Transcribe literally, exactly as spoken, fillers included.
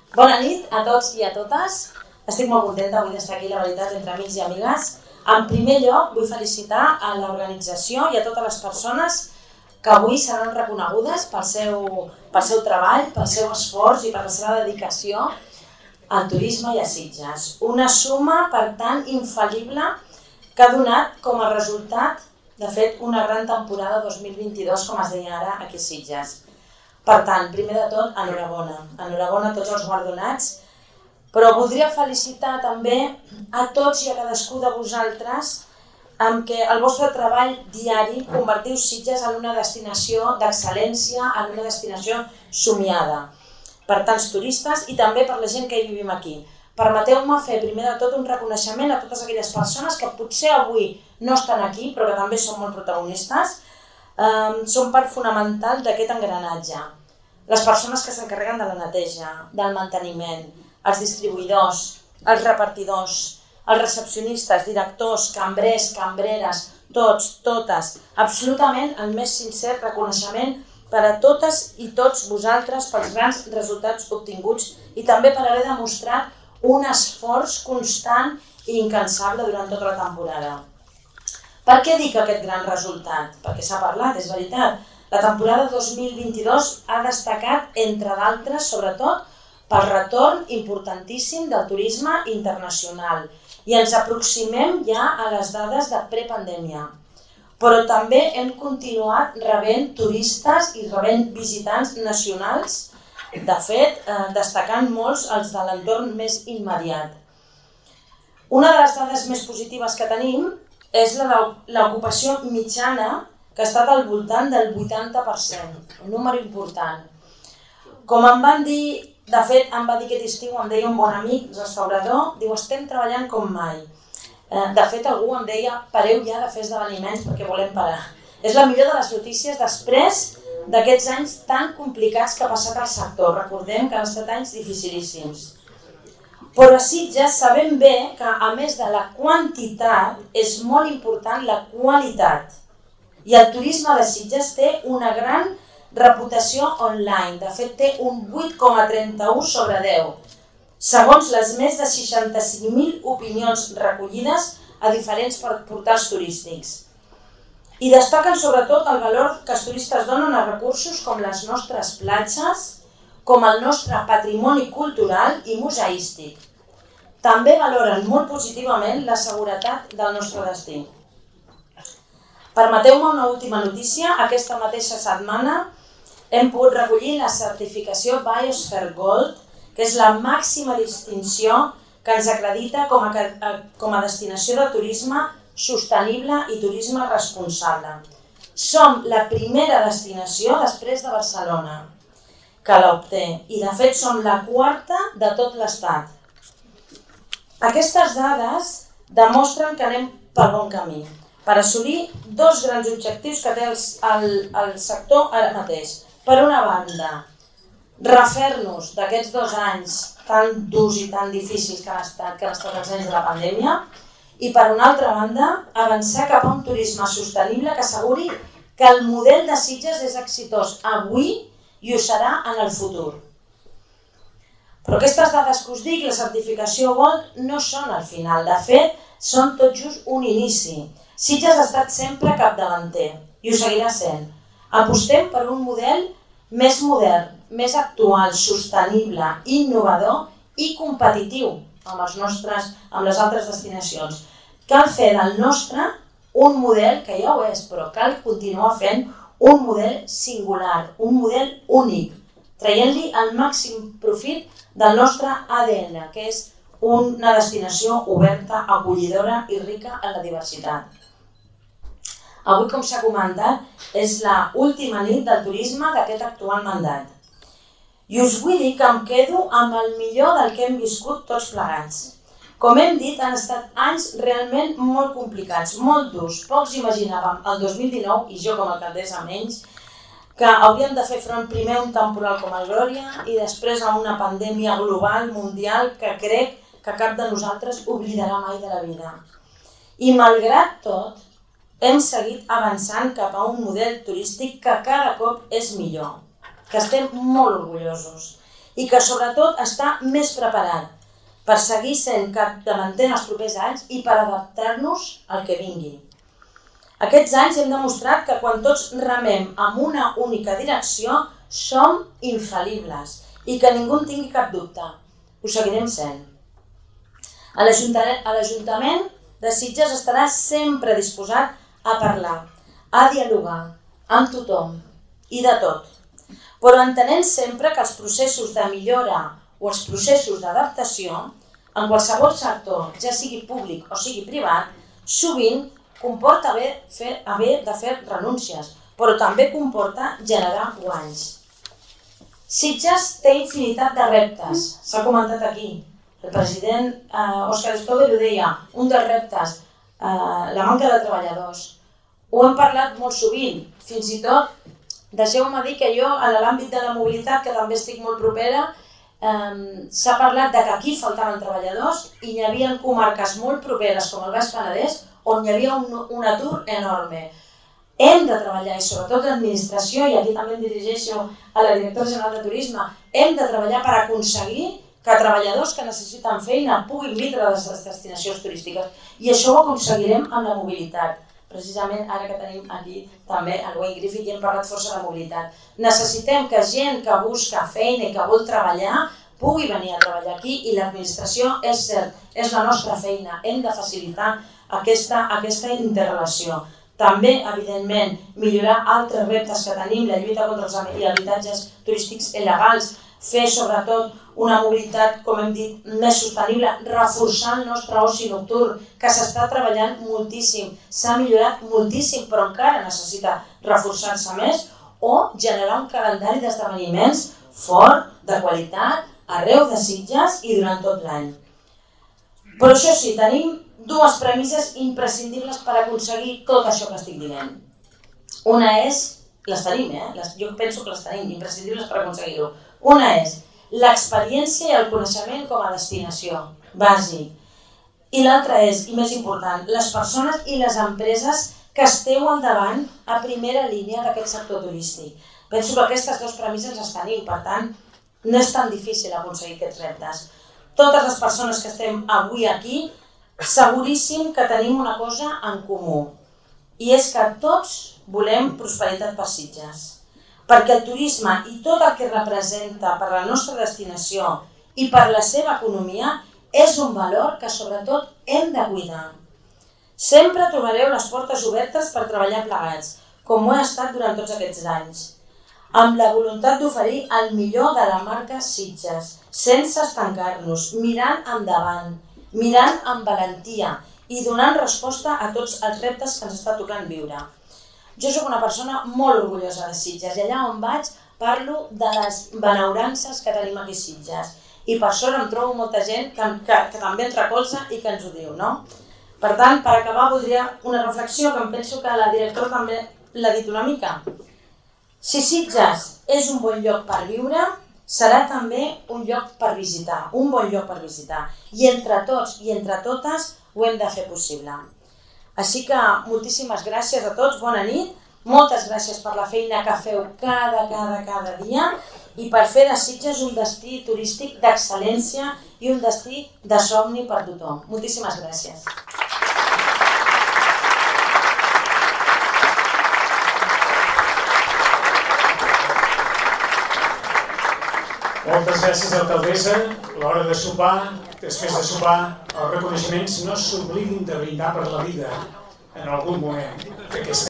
Bona nit a tots i a totes. Estic molt contenta avui d'estar aquí, la veritat, entre amics i amigues. En primer lloc, vull felicitar a l'organització i a totes les persones que avui seran reconegudes pel seu, pel seu treball, pel seu esforç i per la seva dedicació al turisme i a Sitges. Una suma, per tant, infal·lible que ha donat com a resultat, de fet, una gran temporada dos mil vint-i-dos, com es deia ara, aquí a Sitges. Per tant, primer de tot, enhorabona. Enhorabona a tots els guardonats, però voldria felicitar també a tots i a cadascú de vosaltres amb què el vostre treball diari convertiu Sitges en una destinació d'excel·lència, en una destinació somiada per tants turistes i també per la gent que hi vivim aquí. Permeteu-me fer primer de tot un reconeixement a totes aquelles persones que potser avui no estan aquí, però que també són molt protagonistes, eh, són part fonamental d'aquest engranatge. Les persones que s'encarreguen de la neteja, del manteniment, els distribuïdors, els repartidors, els recepcionistes, directors, cambrers, cambreres, tots, totes, absolutament el més sincer reconeixement per a totes i tots vosaltres pels grans resultats obtinguts i també per haver demostrat un esforç constant i incansable durant tota la temporada. Per què dic aquest gran resultat? Perquè s'ha parlat, és veritat. La temporada dos mil vint-i-dos ha destacat, entre d'altres, sobretot, pel retorn importantíssim del turisme internacional i ens aproximem ja a les dades de prepandèmia. Però també hem continuat rebent turistes i rebent visitants nacionals, de fet, destacant molts els de l'entorn més immediat. Una de les dades més positives que tenim és la de l'ocupació mitjana, que ha estat al voltant del vuitanta per cent, un número important. Com em van dir, de fet, em va dir aquest estiu, em deia un bon amic, restaurador, diu, estem treballant com mai. De fet, algú em deia, pareu ja de fer esdeveniments perquè volem parar. És la millor de les notícies després d'aquests anys tan complicats que ha passat al sector. Recordem que han estat anys dificilíssims. Però a Sitges sabem bé que, a més de la quantitat, és molt important la qualitat. I el turisme de Sitges té una gran reputació online, de fet té un vuit coma trenta-u sobre deu, segons les més de seixanta-cinc mil opinions recollides a diferents portals turístics. I destaquen sobretot el valor que els turistes donen a recursos com les nostres platges, com el nostre patrimoni cultural i museístic. També valoren molt positivament la seguretat del nostre destí. Permeteu-me una última notícia. Aquesta mateixa setmana hem pogut recollir la certificació Biosphere Gold, que és la màxima distinció que ens acredita com a, com a destinació de turisme sostenible i turisme responsable. Som la primera destinació després de Barcelona que l'obté i de fet som la quarta de tot l'Estat. Aquestes dades demostren que anem pel bon camí per assolir dos grans objectius que té el, el, el sector ara mateix. Per una banda, refer-nos d'aquests dos anys tan durs i tan difícils que han estat, que han estat els anys de la pandèmia, i per una altra banda, avançar cap a un turisme sostenible que asseguri que el model de Sitges és exitós avui i ho serà en el futur. Però aquestes dades que us dic, la certificació Gold, no són el final. De fet, són tot just un inici. Sitges ha estat sempre capdavanter i ho seguirà sent. Apostem per un model més modern, més actual, sostenible, innovador i competitiu amb, els nostres, amb les altres destinacions. Cal fer del nostre un model, que ja ho és, però cal continuar fent un model singular, un model únic, traient-li el màxim profit del nostre A D N, que és una destinació oberta, acollidora i rica en la diversitat. Avui, com s'ha comentat, és l'última nit del turisme d'aquest actual mandat. I us vull dir que em quedo amb el millor del que hem viscut tots plegats. Com hem dit, han estat anys realment molt complicats, molt durs. Pocs imaginàvem el dos mil dinou, i jo com a alcaldessa menys, que hauríem de fer front primer a un temporal com el Glòria i després a una pandèmia global, mundial, que crec que cap de nosaltres oblidarà mai de la vida. I malgrat tot, hem seguit avançant cap a un model turístic que cada cop és millor, que estem molt orgullosos i que sobretot està més preparat per seguir sent capdavanter en els propers anys i per adaptar-nos al que vingui. Aquests anys hem demostrat que quan tots remem amb una única direcció som infal·libles i que ningú en tingui cap dubte. Ho seguirem sent. A l'Ajuntament de Sitges estarà sempre disposat a parlar, a dialogar amb tothom i de tot, però entenent sempre que els processos de millora o els processos d'adaptació en qualsevol sector, ja sigui públic o sigui privat, sovint comporta haver de fer renúncies, però també comporta generar guanys. Sitges té infinitat de reptes, s'ha comentat aquí. El president Òscar Stover ho deia, un dels reptes, la manca de treballadors. Ho hem parlat molt sovint, fins i tot, deixeu-me dir que jo, en l'àmbit de la mobilitat, que també estic molt propera, s'ha parlat que aquí faltaven treballadors i hi havia comarques molt properes, com el Baix Penedès, on hi havia un atur enorme. Hem de treballar, i sobretot l'administració, i aquí també em dirigeixo a la directora general de Turisme, hem de treballar per aconseguir que treballadors que necessiten feina puguin vindre a les destinacions turístiques. I això ho aconseguirem amb la mobilitat. Precisament ara que tenim aquí també el Wayne Griffith i hem parlat força de mobilitat. Necessitem que gent que busca feina i que vol treballar pugui venir a treballar aquí i l'administració, és cert, és la nostra feina. Hem de facilitar aquesta interrelació. També, evidentment, millorar altres reptes que tenim, la lluita contra els habitatges turístics il·legals, fer sobretot una mobilitat, com hem dit, més sostenible, reforçar el nostre oci nocturn, que s'està treballant moltíssim, s'ha millorat moltíssim, però encara necessita reforçar-se més, o generar un calendari d'esdeveniments fort, de qualitat, arreu de Sitges i durant tot l'any. Però això sí, tenim dues premisses imprescindibles per aconseguir tot això que estic dient. Una és, les tenim, eh? Jo penso que les tenim, imprescindibles per aconseguir-ho. Una és l'experiència i el coneixement com a destinació, bàsic. I l'altra és, i més important, les persones i les empreses que esteu al davant a primera línia d'aquest sector turístic. Penso que aquestes dues premisses les tenim, per tant, no és tan difícil aconseguir aquests reptes. Totes les persones que estem avui aquí, seguríssim que tenim una cosa en comú, i és que tots volem prosperitat per Sitges. Perquè el turisme i tot el que representa per la nostra destinació i per la seva economia és un valor que sobretot hem de cuidar. Sempre trobareu les portes obertes per treballar plegats, com ho he estat durant tots aquests anys, amb la voluntat d'oferir el millor de la marca Sitges, sense estancar-nos, mirant endavant, mirant amb valentia i donant resposta a tots els reptes que ens està tocant viure. Jo soc una persona molt orgullosa de Sitges i allà on vaig parlo de les benaurances que tenim aquí a Sitges. I per sort em trobo molta gent que també ens recolza i que ens ho diu, no? Per tant, per acabar, voldria una reflexió que em penso que la directora també l'ha dit una mica. Si Sitges és un bon lloc per viure, serà també un lloc per visitar, un bon lloc per visitar. I entre tots i entre totes ho hem de fer possible. Així que moltíssimes gràcies a tots, bona nit, moltes gràcies per la feina que feu cada, cada, cada dia i per fer de Sitges un destí turístic d'excel·lència i un destí de somni per tothom. Moltíssimes gràcies. Moltes gràcies, alcaldessa. L'hora de sopar, després de sopar, els reconeixements no s'oblidin de brindar per la vida en algun moment d'aquesta